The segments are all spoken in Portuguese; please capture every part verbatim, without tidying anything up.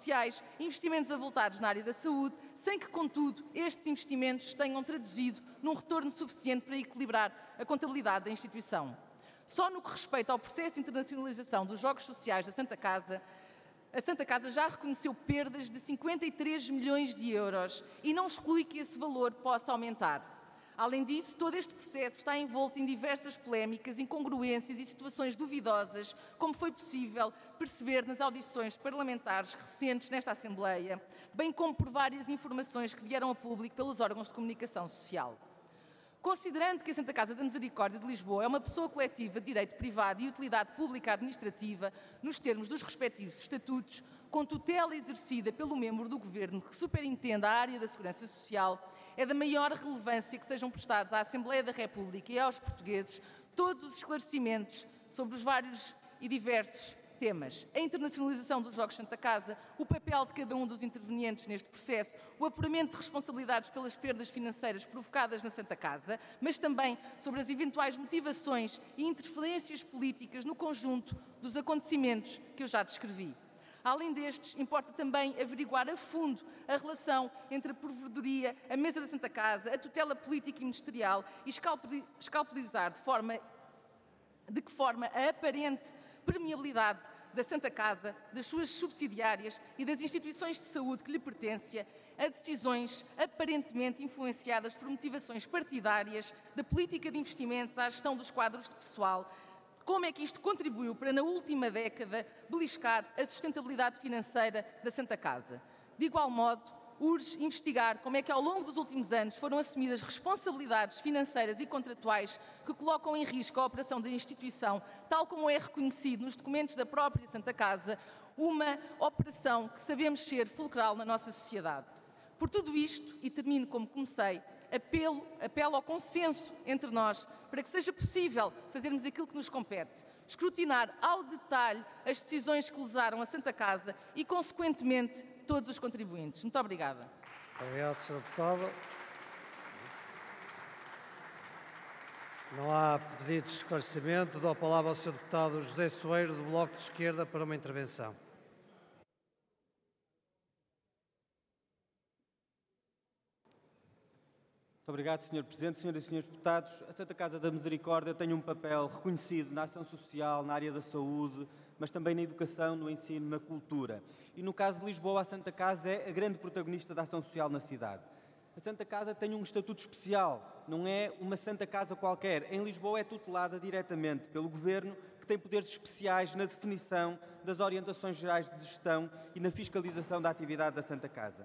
sociais, investimentos avultados na área da saúde, sem que, contudo, estes investimentos tenham traduzido num retorno suficiente para equilibrar a contabilidade da instituição. Só no que respeita ao processo de internacionalização dos Jogos Sociais da Santa Casa, a Santa Casa já reconheceu perdas de cinquenta e três milhões de euros e não exclui que esse valor possa aumentar. Além disso, todo este processo está envolto em diversas polémicas, incongruências e situações duvidosas, como foi possível perceber nas audições parlamentares recentes nesta Assembleia, bem como por várias informações que vieram a público pelos órgãos de comunicação social. Considerando que a Santa Casa da Misericórdia de Lisboa é uma pessoa coletiva de direito privado e utilidade pública administrativa, nos termos dos respectivos estatutos, com tutela exercida pelo membro do Governo que superintenda a área da Segurança Social, é da maior relevância que sejam prestados à Assembleia da República e aos portugueses todos os esclarecimentos sobre os vários e diversos temas: a internacionalização dos Jogos Santa Casa, o papel de cada um dos intervenientes neste processo, o apuramento de responsabilidades pelas perdas financeiras provocadas na Santa Casa, mas também sobre as eventuais motivações e interferências políticas no conjunto dos acontecimentos que eu já descrevi. Além destes, importa também averiguar a fundo a relação entre a provedoria, a mesa da Santa Casa, a tutela política e ministerial e escalpelizar de forma de que forma a aparente permeabilidade da Santa Casa, das suas subsidiárias e das instituições de saúde que lhe pertencem a decisões aparentemente influenciadas por motivações partidárias, da política de investimentos à gestão dos quadros de pessoal. Como é que isto contribuiu para, na última década, beliscar a sustentabilidade financeira da Santa Casa? De igual modo, urge investigar como é que ao longo dos últimos anos foram assumidas responsabilidades financeiras e contratuais que colocam em risco a operação da instituição, tal como é reconhecido nos documentos da própria Santa Casa, uma operação que sabemos ser fulcral na nossa sociedade. Por tudo isto, e termino como comecei, apelo, apelo ao consenso entre nós para que seja possível fazermos aquilo que nos compete, escrutinar ao detalhe as decisões que lesaram a Santa Casa e, consequentemente, todos os contribuintes. Muito obrigada. Obrigado, senhora Deputada. Não há pedidos de esclarecimento. Dou a palavra ao senhor Deputado José Soeiro, do Bloco de Esquerda, para uma intervenção. Muito obrigado, senhor Presidente. Senhoras e senhores deputados, a Santa Casa da Misericórdia tem um papel reconhecido na ação social, na área da saúde, mas também na educação, no ensino, na cultura. E no caso de Lisboa, a Santa Casa é a grande protagonista da ação social na cidade. A Santa Casa tem um estatuto especial, não é uma Santa Casa qualquer. Em Lisboa é tutelada diretamente pelo Governo, que tem poderes especiais na definição das orientações gerais de gestão e na fiscalização da atividade da Santa Casa.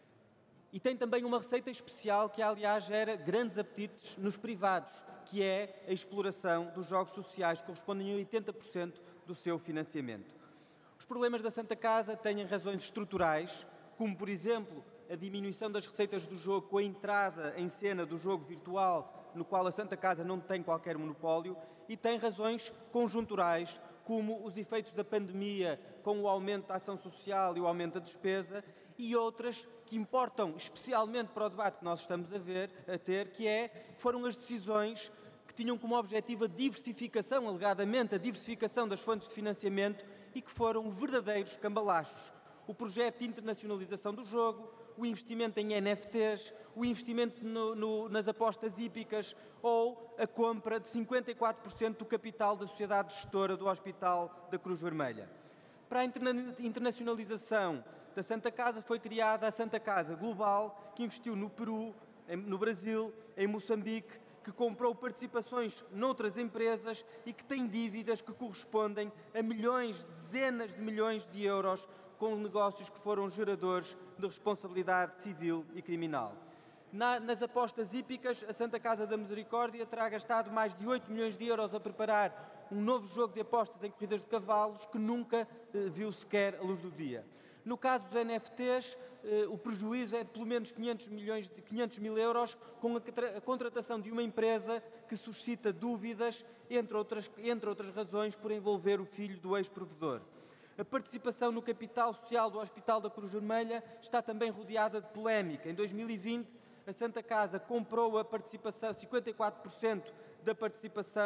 E tem também uma receita especial que, aliás, gera grandes apetites nos privados, que é a exploração dos jogos sociais, que correspondem a oitenta por cento do seu financiamento. Os problemas da Santa Casa têm razões estruturais, como, por exemplo, a diminuição das receitas do jogo com a entrada em cena do jogo virtual, no qual a Santa Casa não tem qualquer monopólio, e tem razões conjunturais, como os efeitos da pandemia com o aumento da ação social e o aumento da despesa, e outras que importam especialmente para o debate que nós estamos a, ver, a ter, que é que foram as decisões que tinham como objetivo a diversificação, alegadamente a diversificação das fontes de financiamento, e que foram verdadeiros cambalachos. O projeto de internacionalização do jogo, o investimento em N F Ts, o investimento no, no, nas apostas hípicas ou a compra de cinquenta e quatro por cento do capital da sociedade gestora do Hospital da Cruz Vermelha. Para a interna internacionalização da Santa Casa foi criada a Santa Casa Global, que investiu no Peru, em, no Brasil, em Moçambique, que comprou participações noutras empresas e que tem dívidas que correspondem a milhões, dezenas de milhões de euros com negócios que foram geradores de responsabilidade civil e criminal. Na, nas apostas hípicas, a Santa Casa da Misericórdia terá gastado mais de oito milhões de euros a preparar um novo jogo de apostas em corridas de cavalos que nunca eh, viu sequer a luz do dia. No caso dos N F Ts, eh, o prejuízo é de pelo menos quinhentos milhões de quinhentos mil euros, com a, a contratação de uma empresa que suscita dúvidas, entre outras, entre outras razões, por envolver o filho do ex-provedor. A participação no capital social do Hospital da Cruz Vermelha está também rodeada de polémica. Em dois mil e vinte, a Santa Casa comprou a participação, cinquenta e quatro por cento da participação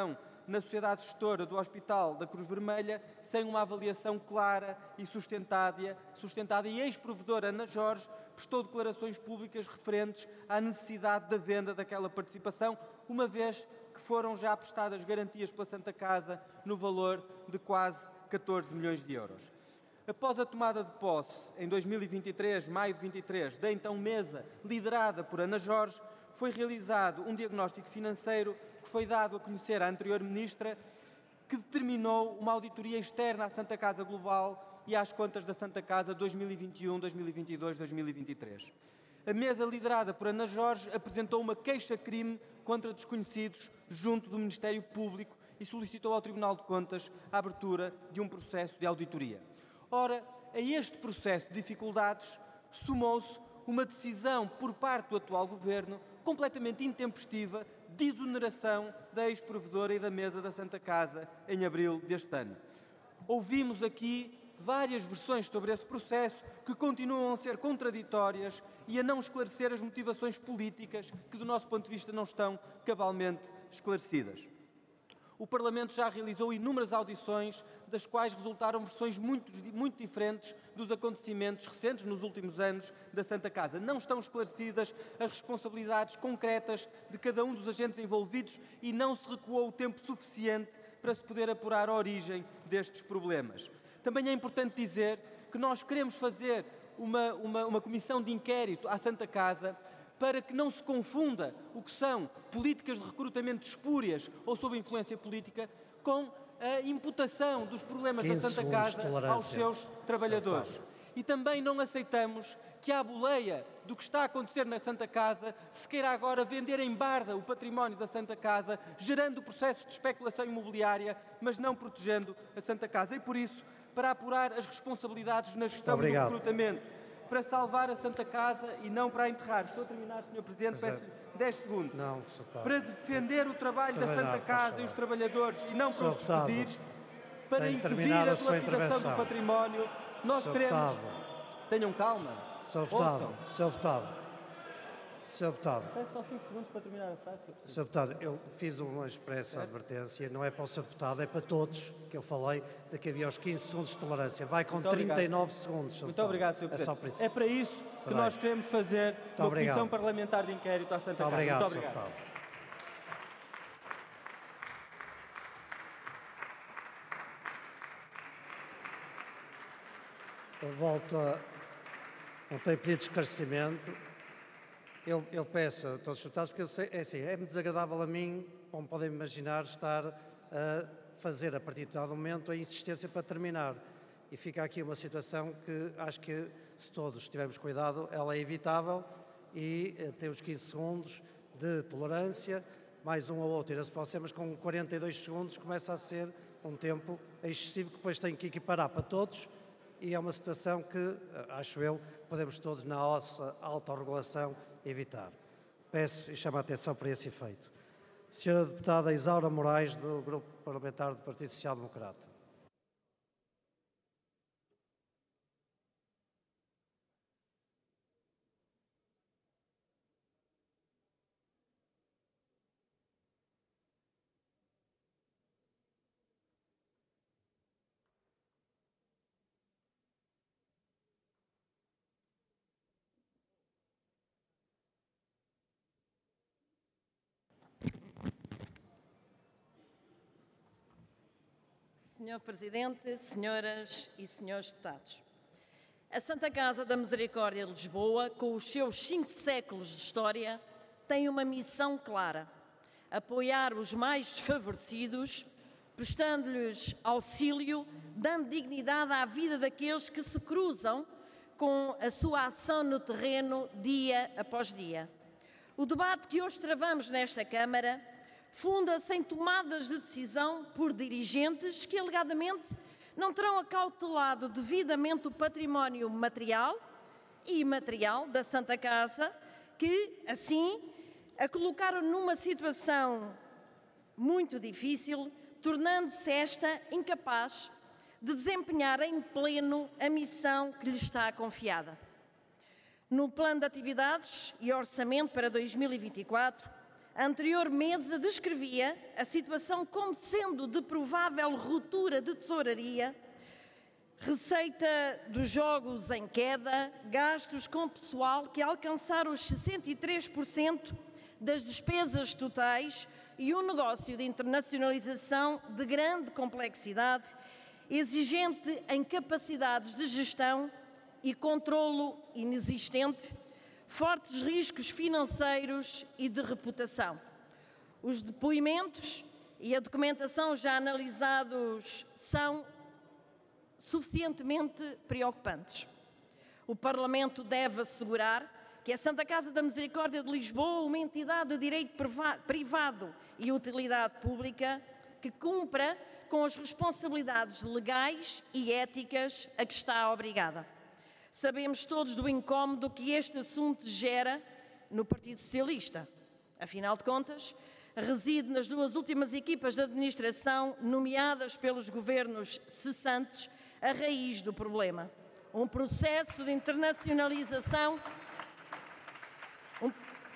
na sociedade gestora do Hospital da Cruz Vermelha sem uma avaliação clara e sustentada, sustentada e a ex-provedora Ana Jorge prestou declarações públicas referentes à necessidade da venda daquela participação, uma vez que foram já prestadas garantias pela Santa Casa no valor de quase catorze milhões de euros. Após a tomada de posse, em dois mil e vinte e três, maio de vinte e três, da então mesa liderada por Ana Jorge, foi realizado um diagnóstico financeiro que foi dado a conhecer à anterior Ministra, que determinou uma auditoria externa à Santa Casa Global e às contas da Santa Casa dois mil e vinte e um, dois mil e vinte e dois, dois mil e vinte e três. A mesa liderada por Ana Jorge apresentou uma queixa-crime contra desconhecidos junto do Ministério Público e solicitou ao Tribunal de Contas a abertura de um processo de auditoria. Ora, a este processo de dificuldades somou-se uma decisão por parte do atual Governo completamente intempestiva de exoneração da ex-provedora e da mesa da Santa Casa em abril deste ano. Ouvimos aqui várias versões sobre esse processo que continuam a ser contraditórias e a não esclarecer as motivações políticas que, do nosso ponto de vista, não estão cabalmente esclarecidas. O Parlamento já realizou inúmeras audições, das quais resultaram versões muito, muito diferentes dos acontecimentos recentes nos últimos anos da Santa Casa. Não estão esclarecidas as responsabilidades concretas de cada um dos agentes envolvidos e não se recuou o tempo suficiente para se poder apurar a origem destes problemas. Também é importante dizer que nós queremos fazer uma, uma, uma comissão de inquérito à Santa Casa para que não se confunda o que são políticas de recrutamento espúrias ou sob influência política com a imputação dos problemas da Santa Casa aos seus trabalhadores. E também não aceitamos que, à boleia do que está a acontecer na Santa Casa, se queira agora vender em barda o património da Santa Casa, gerando processos de especulação imobiliária, mas não protegendo a Santa Casa. E por isso, para apurar as responsabilidades na gestão do recrutamento, para salvar a Santa Casa e não para a enterrar. Estou a terminar, senhor Presidente, peço dez segundos. Não, para defender o trabalho da Santa Casa e os trabalhadores e não para os despedir, para impedir a dilapidação do património, nós queremos... Tenham calma. Senhor Deputado, Senhor Deputado, Senhor Deputado. Peço só cinco segundos para terminar a frase. Senhor Deputado, eu fiz uma expressa advertência, não é para o Senhor Deputado, é para todos, que eu falei, de que havia os quinze segundos de tolerância. Vai com trinta e nove segundos, Senhor Muito Deputado. obrigado, senhor Presidente. É, é para isso que Será nós queremos fazer Muito uma obrigado. comissão parlamentar de inquérito à Santa Muito Casa. obrigado, Muito Senhor obrigado. Deputado. Eu volto a... Não tenho pedido de esclarecimento. Eu, eu peço a todos os deputados, porque eu sei, é assim, é-me desagradável a mim, como podem imaginar, estar a fazer, a partir de dado momento, a insistência para terminar. E fica aqui uma situação que acho que, se todos tivermos cuidado, ela é evitável e eh, tem os quinze segundos de tolerância, mais um ou outro irá-se para o mas com quarenta e dois segundos começa a ser um tempo excessivo que depois tem que equiparar para todos e é uma situação que, acho eu, podemos todos, na nossa autorregulação, evitar. Peço e chamo a atenção para esse efeito. Senhora Deputada Isaura Moraes, do Grupo Parlamentar do Partido Social Democrata. Senhor Presidente, senhoras e senhores deputados, a Santa Casa da Misericórdia de Lisboa, com os seus cinco séculos de história, tem uma missão clara: apoiar os mais desfavorecidos, prestando-lhes auxílio, dando dignidade à vida daqueles que se cruzam com a sua ação no terreno dia após dia. O debate que hoje travamos nesta Câmara funda-se em tomadas de decisão por dirigentes que, alegadamente, não terão acautelado devidamente o património material e imaterial da Santa Casa, que, assim, a colocaram numa situação muito difícil, tornando-se esta incapaz de desempenhar em pleno a missão que lhe está confiada. No plano de atividades e orçamento para dois mil e vinte e quatro, a anterior mesa descrevia a situação como sendo de provável ruptura de tesouraria, receita dos jogos em queda, gastos com pessoal que alcançaram os sessenta e três por cento das despesas totais e um negócio de internacionalização de grande complexidade, exigente em capacidades de gestão e controlo inexistente, fortes riscos financeiros e de reputação. Os depoimentos e a documentação já analisados são suficientemente preocupantes. O Parlamento deve assegurar que a Santa Casa da Misericórdia de Lisboa, uma entidade de direito privado e utilidade pública, que cumpra com as responsabilidades legais e éticas a que está obrigada. Sabemos todos do incómodo que este assunto gera no Partido Socialista. Afinal de contas, reside nas duas últimas equipas de administração nomeadas pelos governos cessantes a raiz do problema. Um processo de internacionalização um,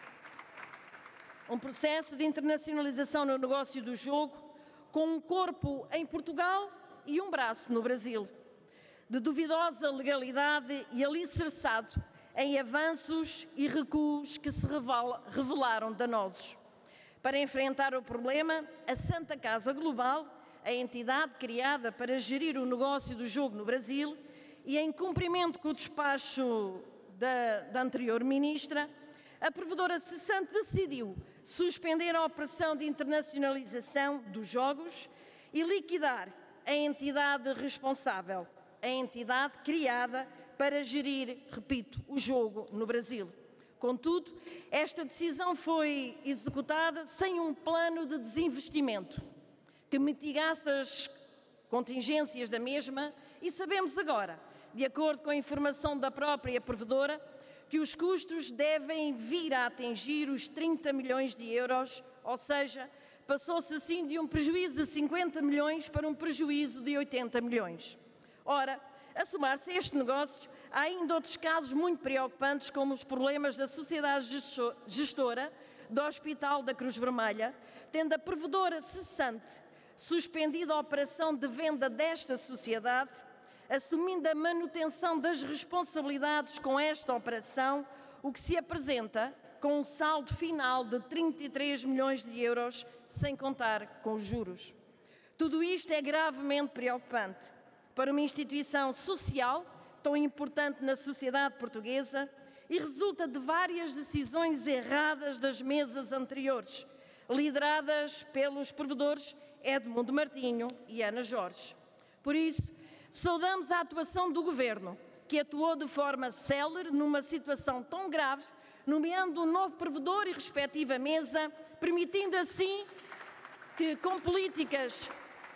um processo de internacionalização no negócio do jogo, com um corpo em Portugal e um braço no Brasil, de duvidosa legalidade e alicerçado em avanços e recuos que se revelaram danosos. Para enfrentar o problema, a Santa Casa Global, a entidade criada para gerir o negócio do jogo no Brasil, e em cumprimento com o despacho da, da anterior ministra, a provedora cessante decidiu suspender a operação de internacionalização dos jogos e liquidar a entidade responsável, a entidade criada para gerir, repito, o jogo no Brasil. Contudo, esta decisão foi executada sem um plano de desinvestimento que mitigasse as contingências da mesma, e sabemos agora, de acordo com a informação da própria provedora, que os custos devem vir a atingir os trinta milhões de euros, ou seja, passou-se assim de um prejuízo de cinquenta milhões para um prejuízo de oitenta milhões. Ora, a somar-se a este negócio, há ainda outros casos muito preocupantes, como os problemas da sociedade gestora do Hospital da Cruz Vermelha, tendo a provedora cessante suspendido a operação de venda desta sociedade, assumindo a manutenção das responsabilidades com esta operação, o que se apresenta com um saldo final de trinta e três milhões de euros, sem contar com os juros. Tudo isto é gravemente preocupante para uma instituição social tão importante na sociedade portuguesa e resulta de várias decisões erradas das mesas anteriores, lideradas pelos provedores Edmundo Martinho e Ana Jorge. Por isso, saudamos a atuação do Governo, que atuou de forma célere numa situação tão grave, nomeando um novo provedor e respectiva mesa, permitindo assim que, com políticas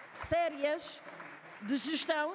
sérias de gestão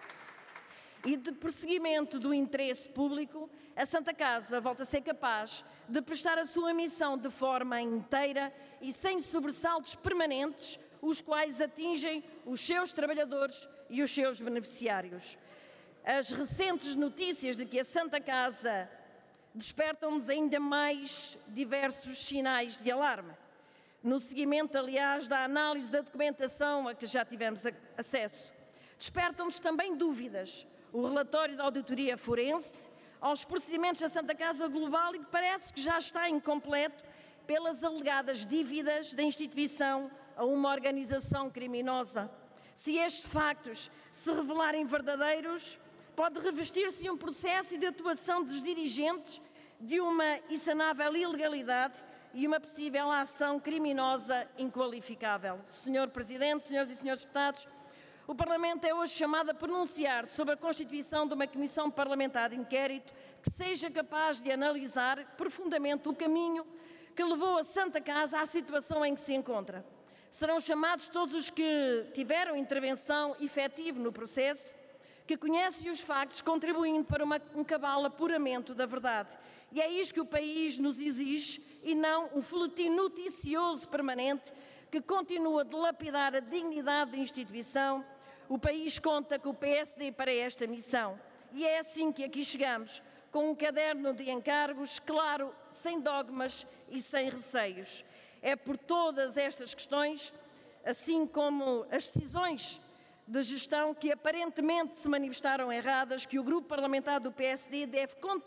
e de perseguimento do interesse público, a Santa Casa volta a ser capaz de prestar a sua missão de forma inteira e sem sobressaltos permanentes, os quais atingem os seus trabalhadores e os seus beneficiários. As recentes notícias de que a Santa Casa despertam-nos ainda mais diversos sinais de alarme. No seguimento, aliás, da análise da documentação a que já tivemos acesso, despertam-nos também dúvidas. O relatório da auditoria forense aos procedimentos da Santa Casa Global, e que parece que já está incompleto pelas alegadas dívidas da instituição a uma organização criminosa. Se estes factos se revelarem verdadeiros, pode revestir-se um processo de atuação dos dirigentes de uma insanável ilegalidade e uma possível ação criminosa inqualificável. senhor Presidente, senhoras e senhores deputados, o Parlamento é hoje chamado a pronunciar sobre a constituição de uma comissão parlamentar de inquérito que seja capaz de analisar profundamente o caminho que levou a Santa Casa à situação em que se encontra. Serão chamados todos os que tiveram intervenção efetiva no processo, que conhecem os factos, contribuindo para uma, um cabal apuramento da verdade. E é isto que o país nos exige, e não um folhetim noticioso permanente que continua a dilapidar a dignidade da instituição. O país conta com o P S D para esta missão. E é assim que aqui chegamos, com um caderno de encargos, claro, sem dogmas e sem receios. É por todas estas questões, assim como as decisões de gestão que aparentemente se manifestaram erradas, que o Grupo Parlamentar do P S D deve continuar